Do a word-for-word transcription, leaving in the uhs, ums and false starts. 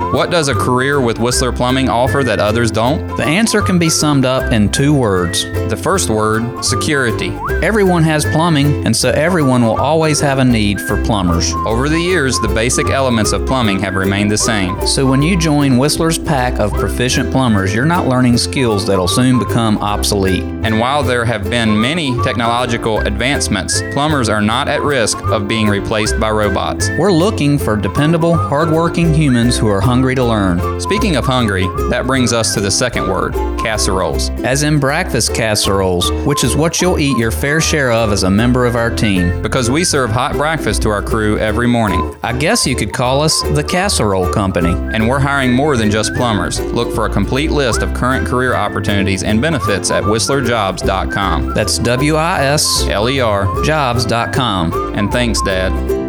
What does a career with Whistler Plumbing offer that others don't? The answer can be summed up in two words. The first word, security. Everyone has plumbing, and so everyone will always have a need for plumbers. Over the years, the basic elements of plumbing have remained the same. So when you join Whistler's pack of proficient plumbers, you're not learning skills that'll soon become obsolete. And while there have been many technological advancements, plumbers are not at risk of being replaced by robots. We're looking for dependable, hardworking humans who are hungry to learn. Speaking of hungry, that brings us to the second word, casseroles. As in breakfast casseroles, which is what you'll eat your fair share of as a member of our team. Because we serve hot breakfast to our crew every morning. I guess you could call us the Casserole Company. And we're hiring more than just plumbers. Look for a complete list of current career opportunities and benefits at whistler jobs dot com. That's W I S L E R jobs dot com. And thanks, Dad.